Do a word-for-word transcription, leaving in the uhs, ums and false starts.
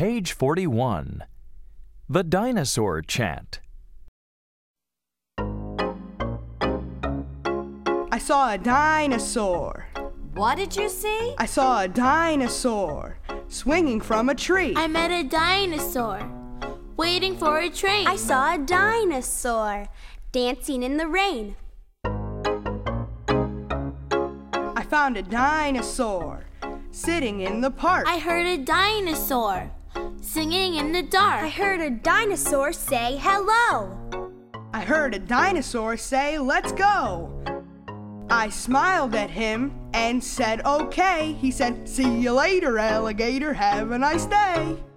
Page forty-one. The Dinosaur Chant. I saw a dinosaur. What did you see? I saw a dinosaur swinging from a tree. I met a dinosaur waiting for a train. I saw a dinosaur dancing in the rain. I found a dinosaur sitting in the park. I heard a dinosaur singing in the dark. I heard a dinosaur say hello. I heard a dinosaur say, "Let's go." I smiled at him and said, "Okay." He said, "See you later, alligator. Have a nice day."